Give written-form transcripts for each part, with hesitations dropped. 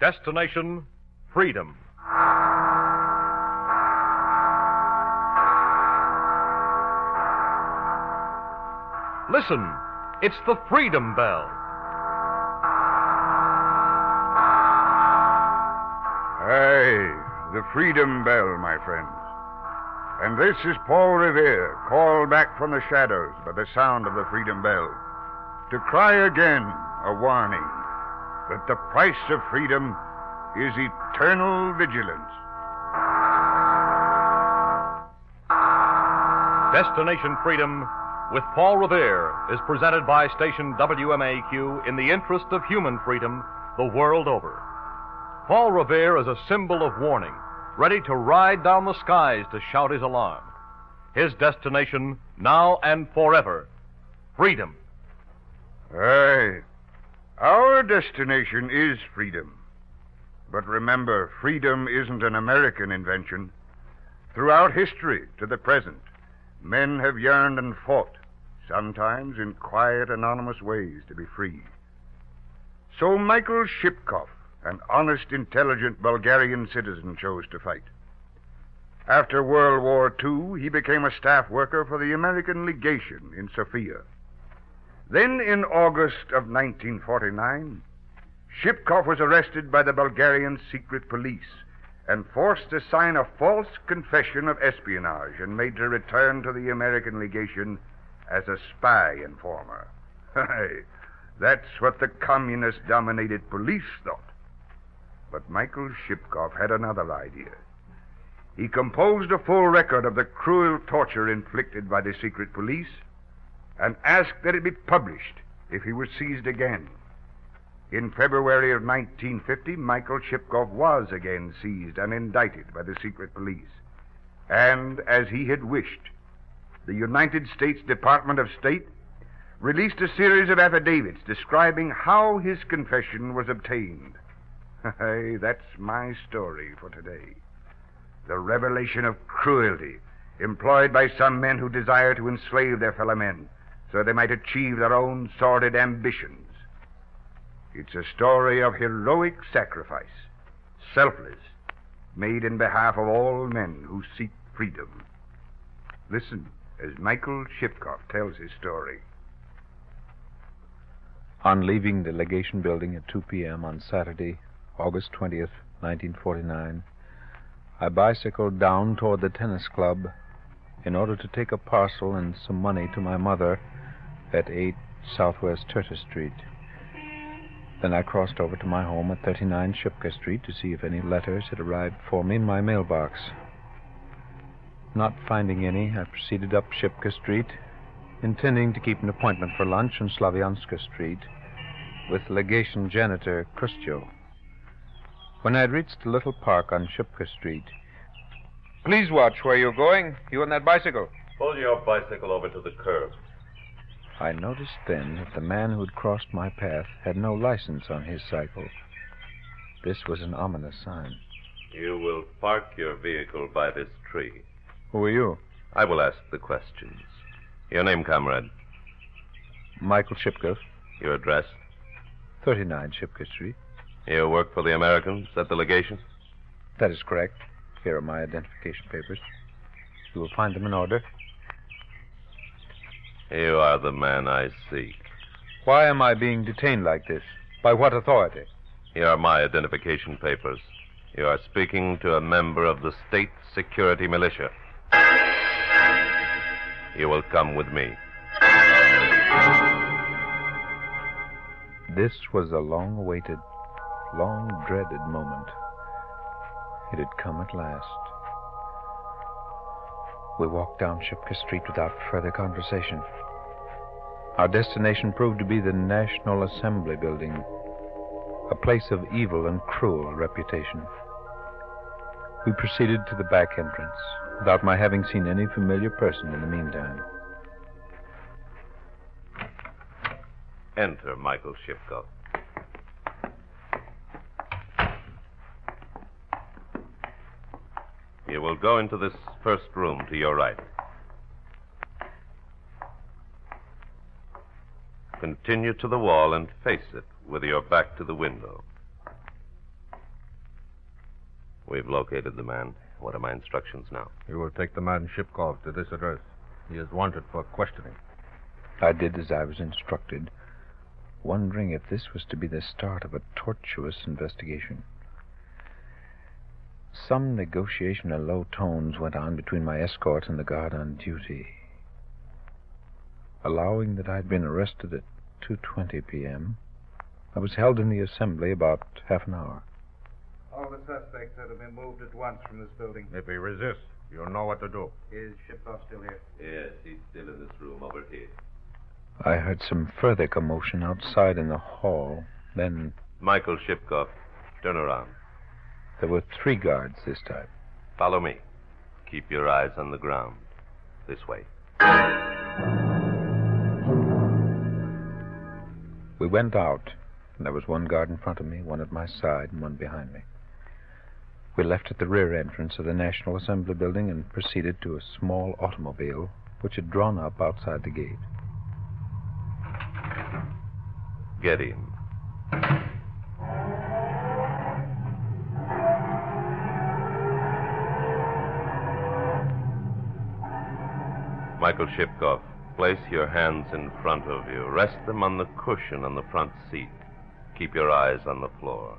Destination, freedom. Listen, it's the Freedom Bell. Aye, the Freedom Bell, my friends. And this is Paul Revere, called back from the shadows by the sound of the Freedom Bell, to cry again a warning that the price of freedom is eternal vigilance. Destination Freedom with Paul Revere is presented by station WMAQ in the interest of human freedom the world over. Paul Revere is a symbol of warning, ready to ride down the skies to shout his alarm. His destination, now and forever, freedom. Aye, our destination is freedom. But remember, freedom isn't an American invention. Throughout history to the present, men have yearned and fought, sometimes in quiet, anonymous ways, to be free. So Michael Shipkoff, an honest, intelligent Bulgarian citizen, chose to fight. After World War II, he became a staff worker for the American legation in Sofia. Then, in August of 1949, Shipkoff was arrested by the Bulgarian secret police and forced to sign a false confession of espionage and made to return to the American legation as a spy informer. That's what the communist-dominated police thought. But Michael Shipkoff had another idea. He composed a full record of the cruel torture inflicted by the secret police and asked that it be published if he were seized again. In February of 1950, Michael Shipkoff was again seized and indicted by the secret police. And, as he had wished, the United States Department of State released a series of affidavits describing how his confession was obtained. Hey, that's my story for today. The revelation of cruelty employed by some men who desire to enslave their fellow men so they might achieve their own sordid ambitions. It's a story of heroic sacrifice, selfless, made in behalf of all men who seek freedom. Listen as Michael Shipkoff tells his story. On leaving the legation building at 2 p.m. on Saturday, August 20th, 1949, I bicycled down toward the tennis club in order to take a parcel and some money to my mother at 8 Southwest Turtis Street. Then I crossed over to my home at 39 Shipka Street to see if any letters had arrived for me in my mailbox. Not finding any, I proceeded up Shipka Street, intending to keep an appointment for lunch on Slavianska Street with legation janitor Krustyo. When I had reached the little park on Shipka Street... Please watch where you're going. You on that bicycle. Pull your bicycle over to the curb. I noticed then that the man who had crossed my path had no license on his cycle. This was an ominous sign. You will park your vehicle by this tree. Who are you? I will ask the questions. Your name, comrade? Michael Shipkoff. Your address? 39 Shipka Street. You work for the Americans at the legation? That is correct. Here are my identification papers. You will find them in order. You are the man I seek. Why am I being detained like this? By what authority? Here are my identification papers. You are speaking to a member of the State Security Militia. You will come with me. This was a long-awaited, long-dreaded moment. It had come at last. We walked down Shipka Street without further conversation. Our destination proved to be the National Assembly Building, a place of evil and cruel reputation. We proceeded to the back entrance, without my having seen any familiar person in the meantime. Enter, Michael Shipkoff. You will go into this first room to your right. Continue to the wall and face it with your back to the window. We've located the man. What are my instructions now? You will take the man Shipkov to this address. He is wanted for questioning. I did as I was instructed, wondering if this was to be the start of a tortuous investigation. Some negotiation in low tones went on between my escort and the guard on duty. Allowing that I'd been arrested at 2:20 p.m., I was held in the assembly about half an hour. All the suspects are to be moved at once from this building. If he resists, you'll know what to do. Is Shipkov still here? Yes, he's still in this room over here. I heard some further commotion outside in the hall. Then Michael Shipkov, turn around. there were 3 guards this time. Follow me. Keep your eyes on the ground. This way. We went out, and there was 1 guard in front of me, 1 at my side, and 1 behind me. We left at the rear entrance of the National Assembly building and proceeded to a small automobile which had drawn up outside the gate. Get in. Michael Shipkov, place your hands in front of you. Rest them on the cushion on the front seat. Keep your eyes on the floor.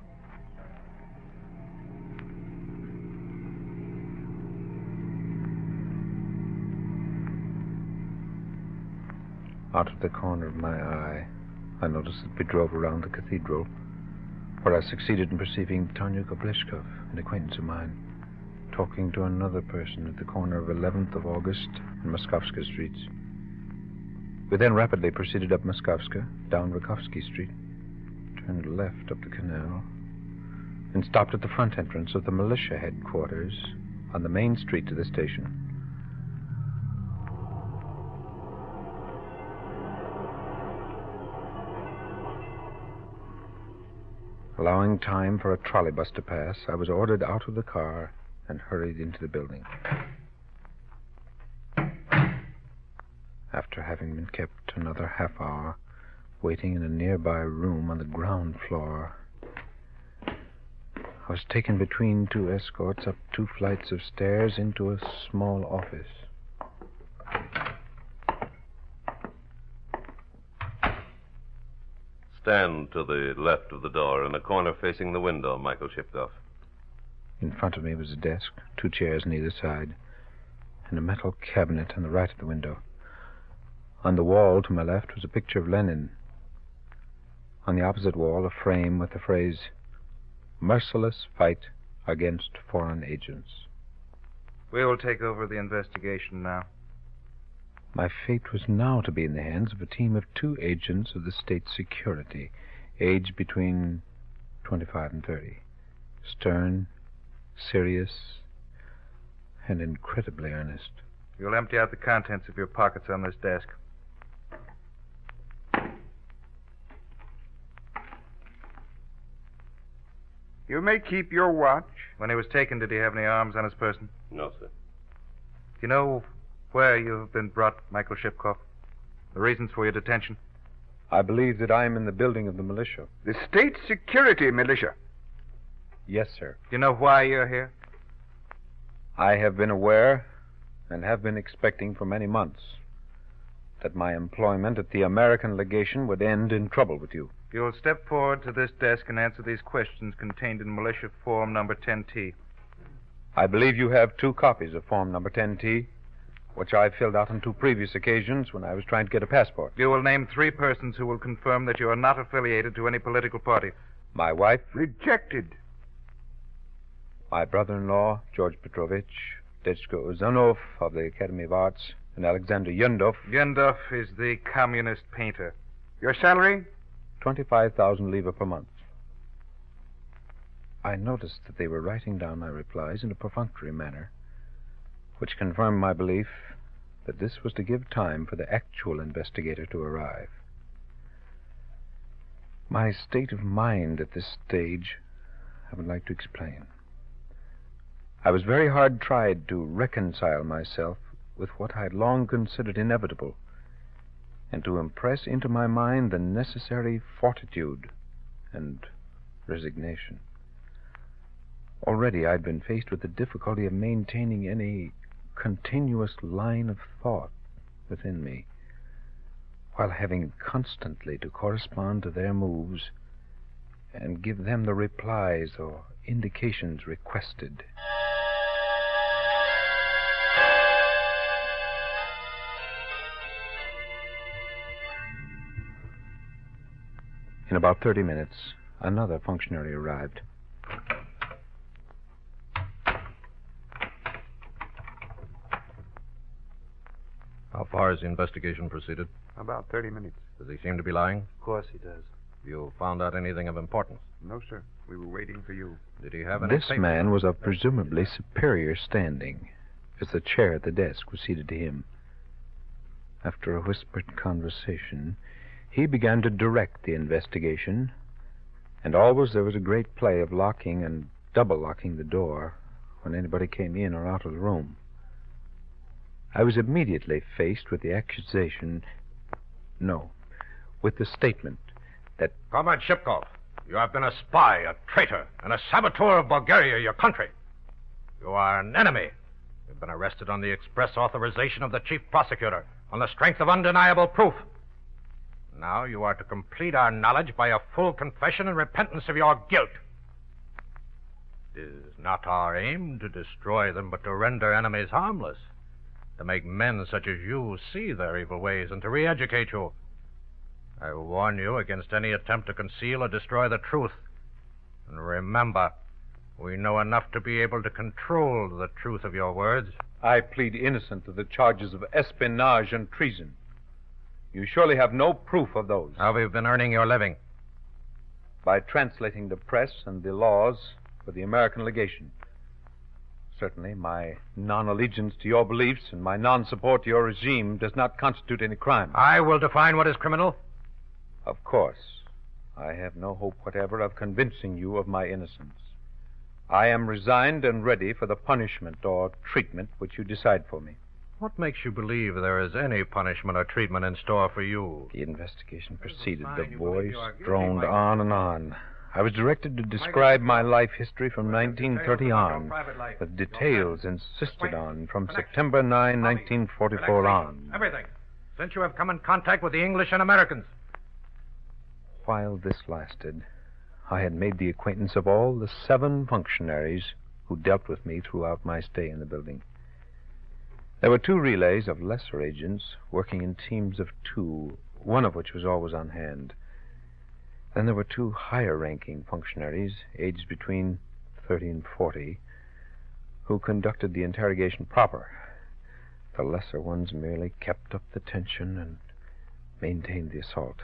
Out of the corner of my eye, I noticed that we drove around the cathedral, where I succeeded in perceiving Tanya Kobleshkov, an acquaintance of mine, talking to another person at the corner of 11th of August and Moskovska Streets. We then rapidly proceeded up Moskovska, down Rakovsky Street, turned left up the canal, and stopped at the front entrance of the militia headquarters on the main street to the station. Allowing time for a trolleybus to pass, I was ordered out of the car and hurried into the building. After having been kept another half hour, waiting in a nearby room on the ground floor, I was taken between 2 escorts up 2 flights of stairs into a small office. Stand to the left of the door in a corner facing the window, Michael Shipkov. In front of me was a desk, 2 chairs on either side, and a metal cabinet on the right of the window. On the wall to my left was a picture of Lenin. On the opposite wall, a frame with the phrase, "Merciless fight against foreign agents." We will take over the investigation now. My fate was now to be in the hands of a team of 2 agents of the state security, aged between 25 and 30. Stern, serious, and incredibly earnest. You'll empty out the contents of your pockets on this desk. You may keep your watch. When he was taken, did he have any arms on his person? No, sir. Do you know where you have been brought, Michael Shipkov? The reasons for your detention? I believe that I am in the building of the militia. The state security militia. Yes, sir. Do you know why you're here? I have been aware and have been expecting for many months that my employment at the American legation would end in trouble with you. You'll step forward to this desk and answer these questions contained in militia form number 10T. I believe you have 2 copies of form number 10T, which I filled out on 2 previous occasions when I was trying to get a passport. You will name 3 persons who will confirm that you are not affiliated to any political party. My wife, Rejected. my brother-in-law, George Petrovich, Dechko Uzanov of the Academy of Arts, and Alexander Yundov. Yundov is the communist painter. Your salary? 25,000 livres per month. I noticed that they were writing down my replies in a perfunctory manner, which confirmed my belief that this was to give time for the actual investigator to arrive. My state of mind at this stage I would like to explain. I was very hard tried to reconcile myself with what I had long considered inevitable, and to impress into my mind the necessary fortitude and resignation. Already I'd been faced with the difficulty of maintaining any continuous line of thought within me, while having constantly to correspond to their moves and give them the replies or indications requested. In about 30 minutes, another functionary arrived. How far has the investigation proceeded? About 30 minutes. Does he seem to be lying? Of course he does. You found out anything of importance? No, sir. We were waiting for you. Did he have any This man was of presumably superior standing, as the chair at the desk was seated to him. After a whispered conversation, he began to direct the investigation, and always there was a great play of locking and double-locking the door when anybody came in or out of the room. I was immediately faced with the accusation... No, with the statement that... Comrade Shipkov, you have been a spy, a traitor, and a saboteur of Bulgaria, your country. You are an enemy. You've been arrested on the express authorization of the chief prosecutor on the strength of undeniable proof. Now you are to complete our knowledge by a full confession and repentance of your guilt. It is not our aim to destroy them, but to render enemies harmless, to make men such as you see their evil ways and to re-educate you. I warn you against any attempt to conceal or destroy the truth. And remember, we know enough to be able to control the truth of your words. I plead innocent of the charges of espionage and treason. You surely have no proof of those. How have you been earning your living? By translating the press and the laws for the American legation. Certainly, my non-allegiance to your beliefs and my non-support to your regime does not constitute any crime. I will define what is criminal. Of course. I have no hope whatever of convincing you of my innocence. I am resigned and ready for the punishment or treatment which you decide for me. What makes you believe there is any punishment or treatment in store for you? The investigation proceeded. The voice droned on and on. I was directed to describe my life history from 1930 on, with details insisted on from September 9, 1944 on. Everything. Since you have come in contact with the English and Americans. While this lasted, I had made the acquaintance of all the 7 functionaries who dealt with me throughout my stay in the building. There were 2 relays of lesser agents working in teams of 2, one of which was always on hand. Then there were 2 higher-ranking functionaries, aged between 30 and 40, who conducted the interrogation proper. The lesser ones merely kept up the tension and maintained the assault.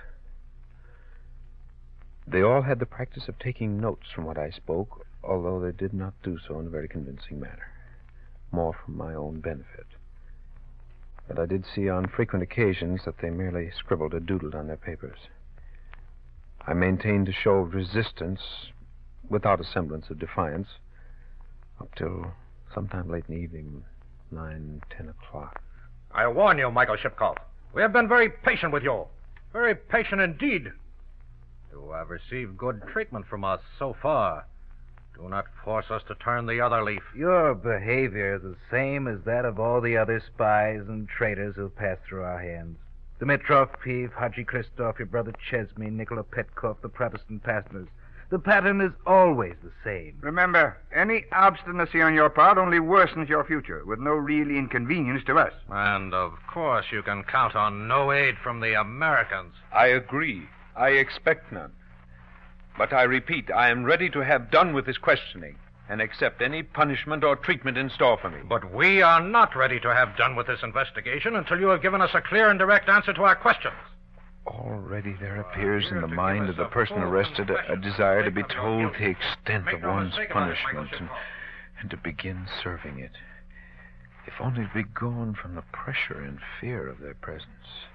They all had the practice of taking notes from what I spoke, although they did not do so in a very convincing manner, more for my own benefit. But I did see on frequent occasions that they merely scribbled or doodled on their papers. I maintained a show of resistance, without a semblance of defiance, up till sometime late in the evening, 9, 10 o'clock. I warn you, Michael Shipkov. We have been very patient with you. Very patient indeed. You have received good treatment from us so far. Do not force us to turn the other leaf. Your behavior is the same as that of all the other spies and traitors who passed through our hands. Dimitrov, Piv, Haji Christoph, your brother Chesme, Nikola Petkov, the Protestant pastors. The pattern is always the same. Remember, any obstinacy on your part only worsens your future, with no real inconvenience to us. And, of course, you can count on no aid from the Americans. I agree. I expect none. But I repeat, I am ready to have done with this questioning and accept any punishment or treatment in store for me. But we are not ready to have done with this investigation until you have given us a clear and direct answer to our questions. Already there appears in the mind of the person arrested a desire to be told the extent of one's punishment and to begin serving it, if only to be gone from the pressure and fear of their presence.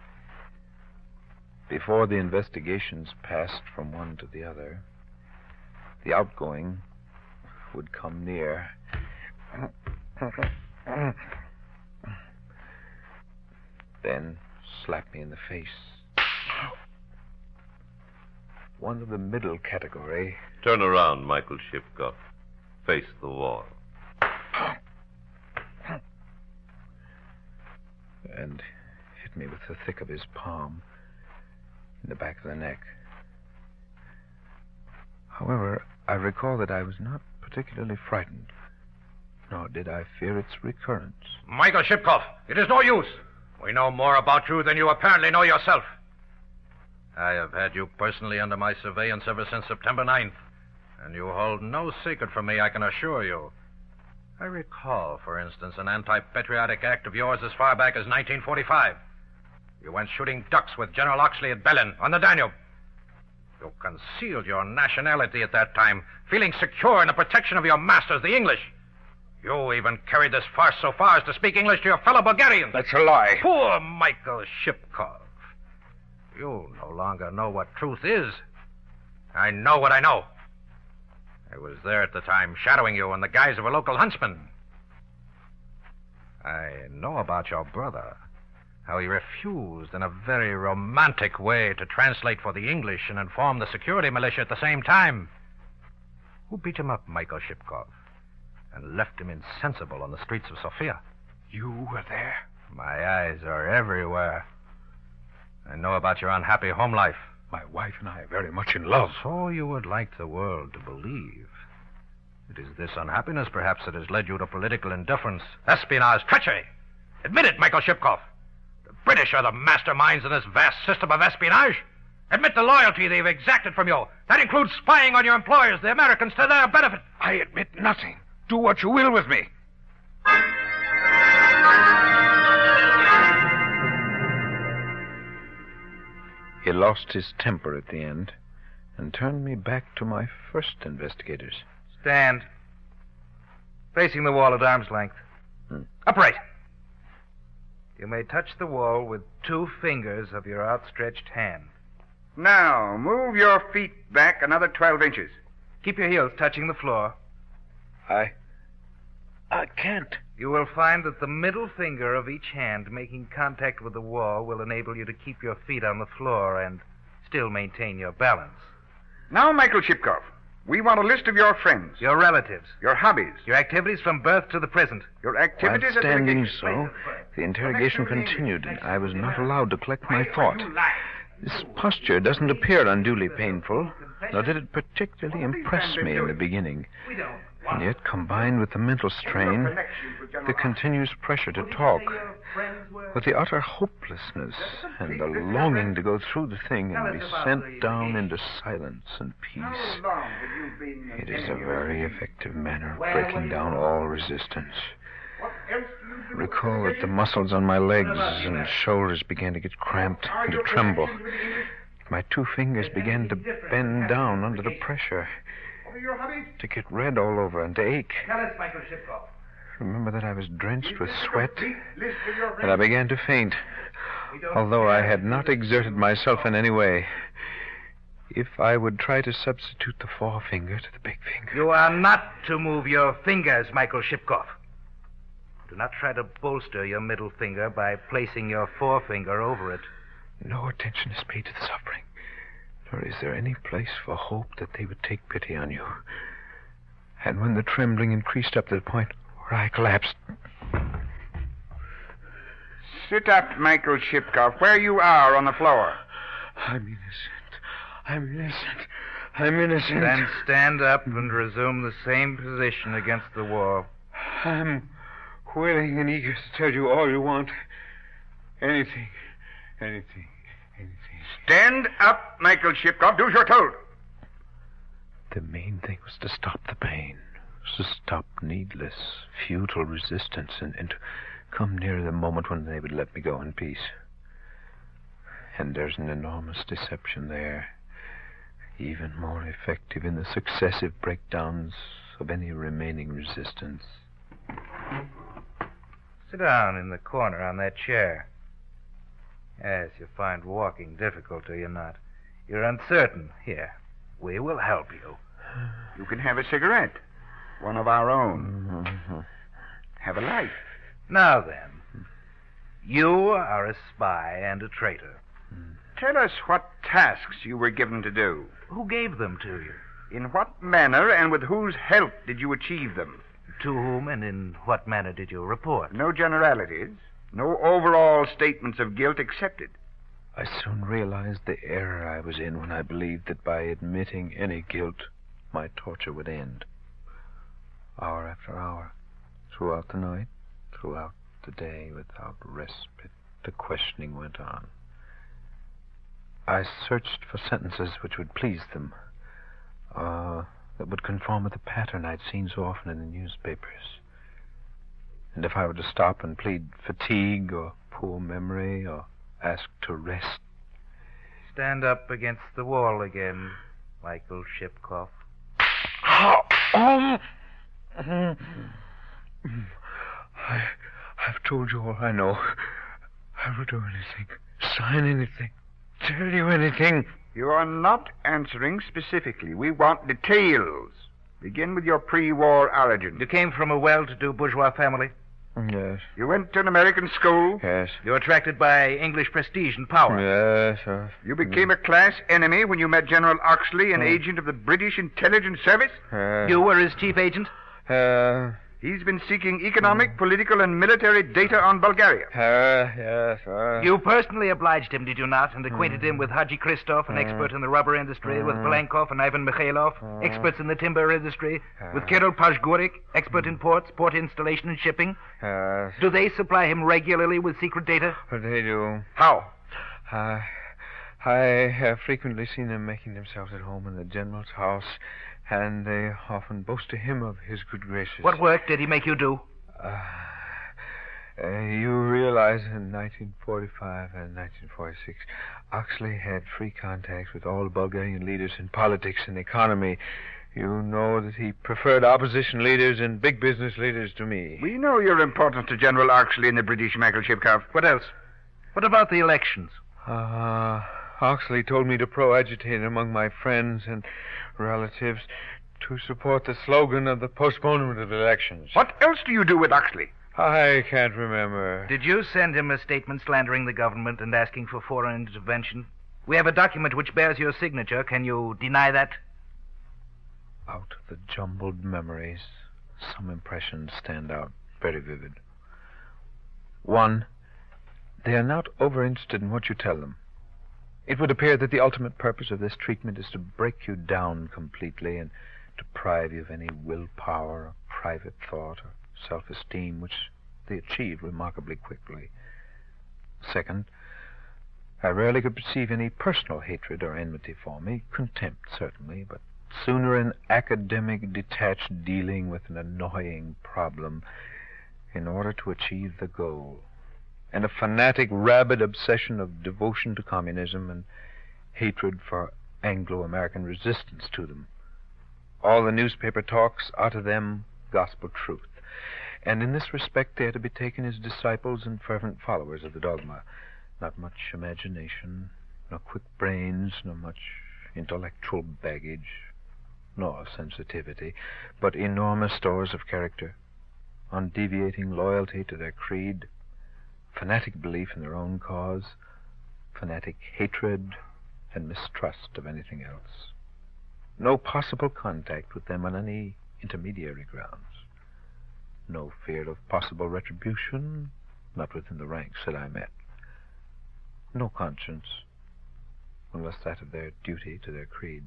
Before the investigations passed from one to the other, the outgoing would come near. Then slap me in the face. One of the middle category. Turn around, Michael Shipkov. Face the wall. And hit me with the thick of his palm in the back of the neck. However, I recall that I was not particularly frightened, nor did I fear its recurrence. Michael Shipkoff, it is no use. We know more about you than you apparently know yourself. I have had you personally under my surveillance ever since September 9th, and you hold no secret from me, I can assure you. I recall, for instance, an anti-patriotic act of yours as far back as 1945. You went shooting ducks with General Oxley at Belen on the Danube. You concealed your nationality at that time, feeling secure in the protection of your masters, the English. You even carried this farce so far as to speak English to your fellow Bulgarians. That's a lie. Poor Michael Shipkoff. You no longer know what truth is. I know what I know. I was there at the time, shadowing you in the guise of a local huntsman. I know about your brother, how he refused in a very romantic way to translate for the English and inform the security militia at the same time. Who beat him up, Michael Shipkoff, and left him insensible on the streets of Sofia? You were there? My eyes are everywhere. I know about your unhappy home life. My wife and I are very much in love. So you would like the world to believe. It is this unhappiness, perhaps, that has led you to political indifference, espionage, treachery. Admit it, Michael Shipkoff. The British are the masterminds in this vast system of espionage. Admit the loyalty they've exacted from you. That includes spying on your employers, the Americans, to their benefit. I admit nothing. Do what you will with me. He lost his temper at the end and turned me back to my first investigators. Stand. Facing the wall at arm's length. Upright. You may touch the wall with 2 fingers of your outstretched hand. Now, move your feet back another 12 inches. Keep your heels touching the floor. I can't. You will find that the middle finger of each hand making contact with the wall will enable you to keep your feet on the floor and still maintain your balance. Now, Michael Shipkoff, we want a list of your friends, Your relatives. your hobbies, Your activities from birth to the present. your While activities... at the standing vacation. so, the interrogation continued, and I was not allowed to collect my thought. This posture doesn't appear unduly painful, nor did it particularly impress me in the beginning. And yet, combined with the mental strain, the continuous pressure to talk, with the utter hopelessness and the longing to go through the thing and be sent down into silence and peace, it is a very effective manner of breaking down all resistance. I recall that the muscles on my legs and shoulders began to get cramped and to tremble. My 2 fingers began to bend down under the pressure, to get red all over and to ache. Tell us, Michael Shipkoff. Remember that I was drenched with sweat, and I began to faint, although I had not exerted myself in any way. If I would try to substitute the forefinger to the big finger... You are not to move your fingers, Michael Shipkoff. Do not try to bolster your middle finger by placing your forefinger over it. No attention is paid to the suffering, nor is there any place for hope that they would take pity on you. And when the trembling increased up to the point where I collapsed... Sit up, Michael Shipkoff, where you are on the floor. I'm innocent. I'm innocent. I'm innocent. Then stand up and resume the same position against the wall. I'm willing and eager to tell you all you want. Anything. Stand up, Michael Shipkoff. Do as you're told. The main thing was to stop the pain, to stop needless, futile resistance, and to come near the moment when they would let me go in peace. And there's an enormous deception there, even more effective in the successive breakdowns of any remaining resistance. Sit down in the corner on that chair. Yes, you find walking difficult, do you not? You're uncertain. Here, we will help you. You can have a cigarette. One of our own. Have a light. Now then, you are a spy and a traitor. Tell us what tasks you were given to do. Who gave them to you? In what manner and with whose help did you achieve them? To whom and in what manner did you report? No generalities. No overall statements of guilt accepted. I soon realized the error I was in when I believed that by admitting any guilt, my torture would end. Hour after hour, throughout the night, throughout the day, without respite, the questioning went on. I searched for sentences which would please them, that would conform with the pattern I'd seen so often in the newspapers. And if I were to stop and plead fatigue or poor memory or ask to rest... Stand up against the wall again, Michael Shipkoff. I've told you all I know. I will do anything, sign anything, tell you anything. You are not answering specifically. We want details. Begin with your pre-war origin. You came from a well-to-do bourgeois family? Yes. You went to an American school? Yes. You were attracted by English prestige and power? Yes, sir. You became a class enemy when you met General Oxley, an agent of the British Intelligence Service? You were his chief agent? He's been seeking economic, political, and military data on Bulgaria. Yes, sir. You personally obliged him, did you not, and acquainted him with Haji Christoph, an expert in the rubber industry, with Palenkov and Ivan Mikhailov, experts in the timber industry, with Kirill Pashgurik, expert in ports, port installation and shipping? Yes. Do they supply him regularly with secret data? They do. How? I have frequently seen them making themselves at home in the general's house, and they often boast to him of his good graces. What work did he make you do? You realize in 1945 and 1946, Oxley had free contacts with all the Bulgarian leaders in politics and economy. You know that he preferred opposition leaders and big business leaders to me. We know your importance to General Oxley and the British, Michael Shipkoff. What else? What about the elections? Oxley told me to pro-agitate among my friends and relatives to support the slogan of the postponement of elections. What else do you do with Oxley? I can't remember. Did you send him a statement slandering the government and asking for foreign intervention? We have a document which bears your signature. Can you deny that? Out of the jumbled memories, some impressions stand out, very vivid. One, they are not over-interested in what you tell them. It would appear that the ultimate purpose of this treatment is to break you down completely and deprive you of any willpower or private thought or self-esteem, which they achieve remarkably quickly. Second, I rarely could perceive any personal hatred or enmity for me, contempt certainly, but sooner an academic, detached dealing with an annoying problem in order to achieve the goal, and a fanatic, rabid obsession of devotion to communism and hatred for Anglo-American resistance to them. All the newspaper talks are to them gospel truth, and in this respect they are to be taken as disciples and fervent followers of the dogma. Not much imagination, nor quick brains, nor much intellectual baggage, nor sensitivity, but enormous stores of character, undeviating loyalty to their creed, fanatic belief in their own cause, fanatic hatred and mistrust of anything else. No possible contact with them on any intermediary grounds. No fear of possible retribution, not within the ranks that I met. No conscience, unless that of their duty to their creed.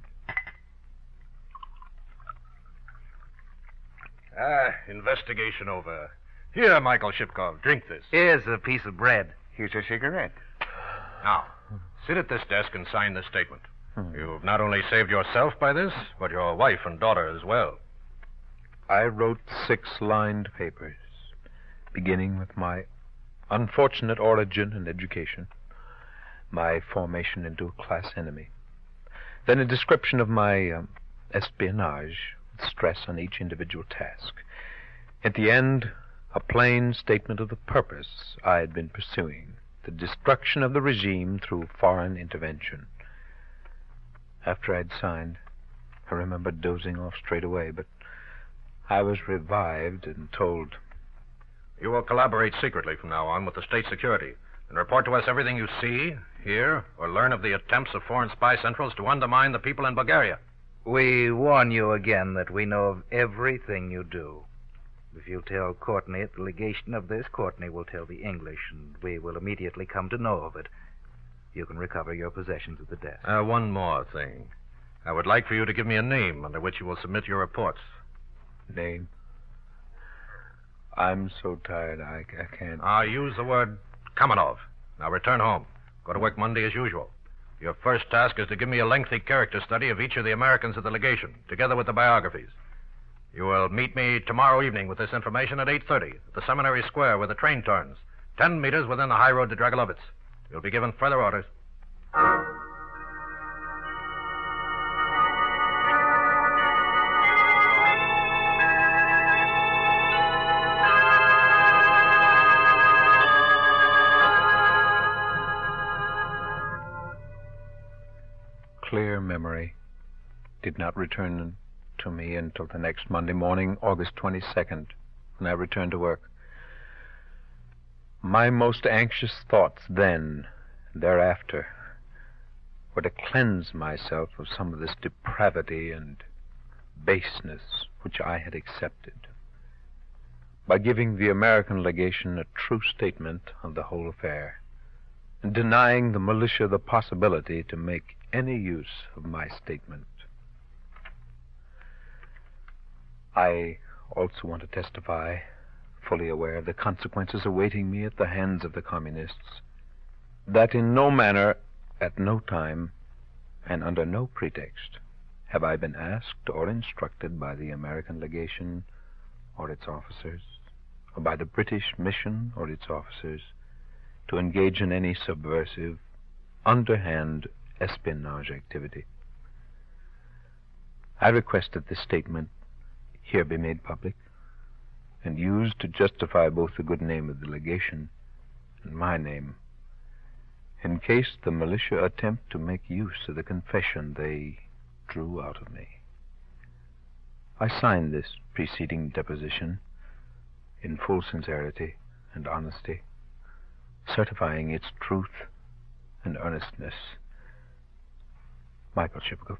Investigation over. Here, Michael Shipkoff, drink this. Here's a piece of bread. Here's a cigarette. Now, sit at this desk and sign this statement. You've not only saved yourself by this, but your wife and daughter as well. I wrote 6 lined papers, beginning with my unfortunate origin and education, my formation into a class enemy, then a description of my espionage, with stress on each individual task. At the end, a plain statement of the purpose I had been pursuing, the destruction of the regime through foreign intervention. After I'd signed, I remembered dozing off straight away, but I was revived and told, You will collaborate secretly from now on with the state security and report to us everything you see, hear, or learn of the attempts of foreign spy centrals to undermine the people in Bulgaria. We warn you again that we know of everything you do. If you tell Courtney at the legation of this, Courtney will tell the English, and we will immediately come to know of it. You can recover your possessions at the desk. One more thing. I would like for you to give me a name under which you will submit your reports. Name? I'm so tired I can't. Use the word Kamenov. Now return home. Go to work Monday as usual. Your first task is to give me a lengthy character study of each of the Americans at the legation, together with the biographies. You will meet me tomorrow evening with this information at 8:30 at the Seminary Square where the train turns, 10 meters within the high road to Dragolovitz. You'll be given further orders. Clear memory did not return to me until the next Monday morning, August 22nd, when I returned to work. My most anxious thoughts then and thereafter were to cleanse myself of some of this depravity and baseness which I had accepted, by giving the American legation a true statement of the whole affair, and denying the militia the possibility to make any use of my statement. I also want to testify, fully aware of the consequences awaiting me at the hands of the communists, that in no manner, at no time, and under no pretext, have I been asked or instructed by the American legation or its officers, or by the British mission or its officers, to engage in any subversive, underhand espionage activity. I request that this statement here be made public and used to justify both the good name of the legation and my name, in case the militia attempt to make use of the confession they drew out of me. I signed this preceding deposition in full sincerity and honesty, certifying its truth and earnestness. Michael Shipkoff.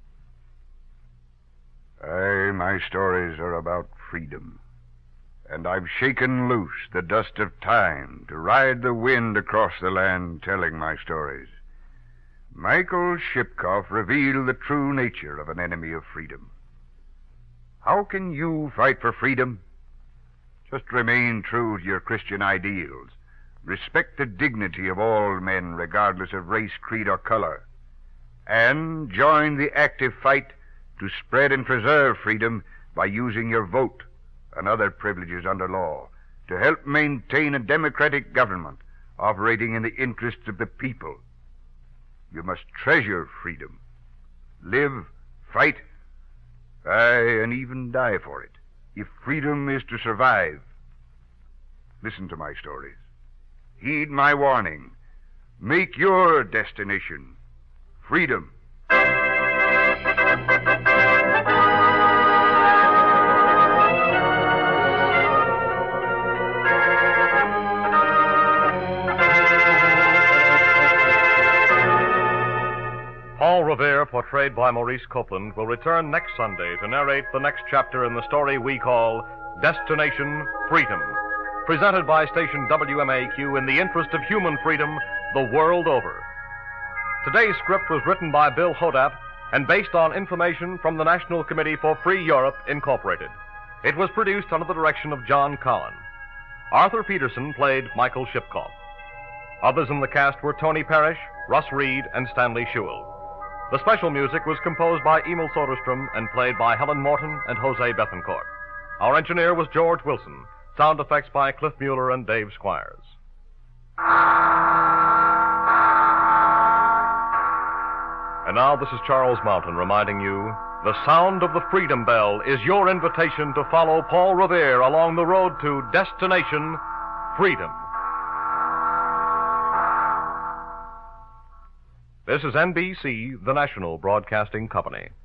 Aye, my stories are about freedom. And I've shaken loose the dust of time to ride the wind across the land telling my stories. Michael Shipkoff revealed the true nature of an enemy of freedom. How can you fight for freedom? Just remain true to your Christian ideals. Respect the dignity of all men, regardless of race, creed, or color. And join the active fight to spread and preserve freedom by using your vote and other privileges under law to help maintain a democratic government operating in the interests of the people. You must treasure freedom, live, fight, aye, and even die for it, if freedom is to survive. Listen to my stories. Heed my warning. Make your destination freedom. Paul Revere, portrayed by Maurice Copeland, will return next Sunday to narrate the next chapter in the story we call Destination Freedom, presented by station WMAQ in the interest of human freedom the world over. Today's script was written by Bill Hodap and based on information from the National Committee for Free Europe, Incorporated. It was produced under the direction of John Collin. Arthur Peterson played Michael Shipkoff. Others in the cast were Tony Parrish, Russ Reed, and Stanley Shewell. The special music was composed by Emil Soderstrom and played by Helen Morton and Jose Bethencourt. Our engineer was George Wilson. Sound effects by Cliff Mueller and Dave Squires. And now this is Charles Mountain reminding you, the sound of the Freedom Bell is your invitation to follow Paul Revere along the road to Destination Freedom. This is NBC, the national broadcasting company.